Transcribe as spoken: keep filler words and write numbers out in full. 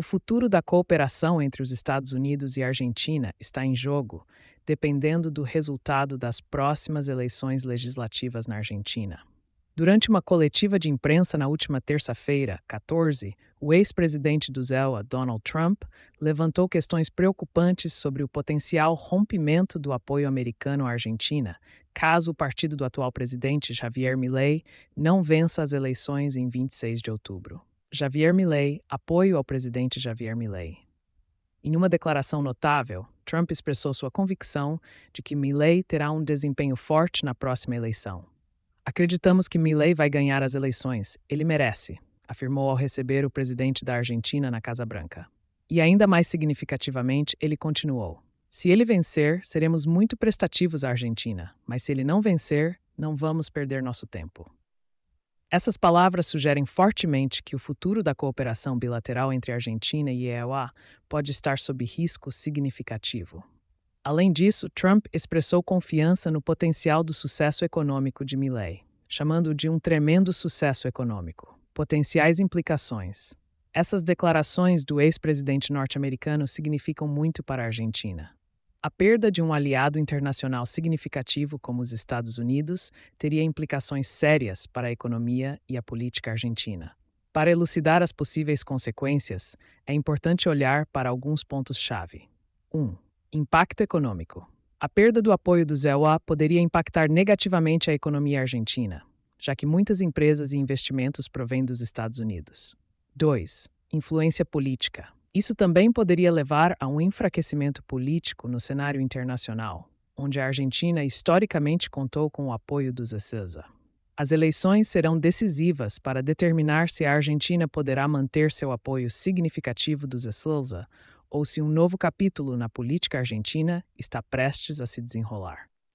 O futuro da cooperação entre os Estados Unidos e a Argentina está em jogo, dependendo do resultado das próximas eleições legislativas na Argentina. Durante uma coletiva de imprensa na última terça-feira, quatorze, o ex-presidente do Z E L A, Donald Trump, levantou questões preocupantes sobre o potencial rompimento do apoio americano à Argentina, caso o partido do atual presidente, Javier Milei, não vença as eleições em vinte e seis de outubro. Javier Milei, apoio ao presidente Javier Milei. Em uma declaração notável, Trump expressou sua convicção de que Milei terá um desempenho forte na próxima eleição. Acreditamos que Milei vai ganhar as eleições. Ele merece, afirmou ao receber o presidente da Argentina na Casa Branca. E ainda mais significativamente, ele continuou: se ele vencer, seremos muito prestativos à Argentina, mas se ele não vencer, não vamos perder nosso tempo. Essas palavras sugerem fortemente que o futuro da cooperação bilateral entre a Argentina e a E U pode estar sob risco significativo. Além disso, Trump expressou confiança no potencial do sucesso econômico de Milei, chamando-o de um tremendo sucesso econômico. Potenciais implicações. Essas declarações do ex-presidente norte-americano significam muito para a Argentina. A perda de um aliado internacional significativo como os Estados Unidos teria implicações sérias para a economia e a política argentina. Para elucidar as possíveis consequências, é importante olhar para alguns pontos-chave. um. Impacto econômico. A perda do apoio do Z E L A poderia impactar negativamente a economia argentina, já que muitas empresas e investimentos provêm dos Estados Unidos. dois. Influência política. Isso também poderia levar a um enfraquecimento político no cenário internacional, onde a Argentina historicamente contou com o apoio dos E C E S A. As eleições serão decisivas para determinar se a Argentina poderá manter seu apoio significativo dos E C E S A ou se um novo capítulo na política argentina está prestes a se desenrolar.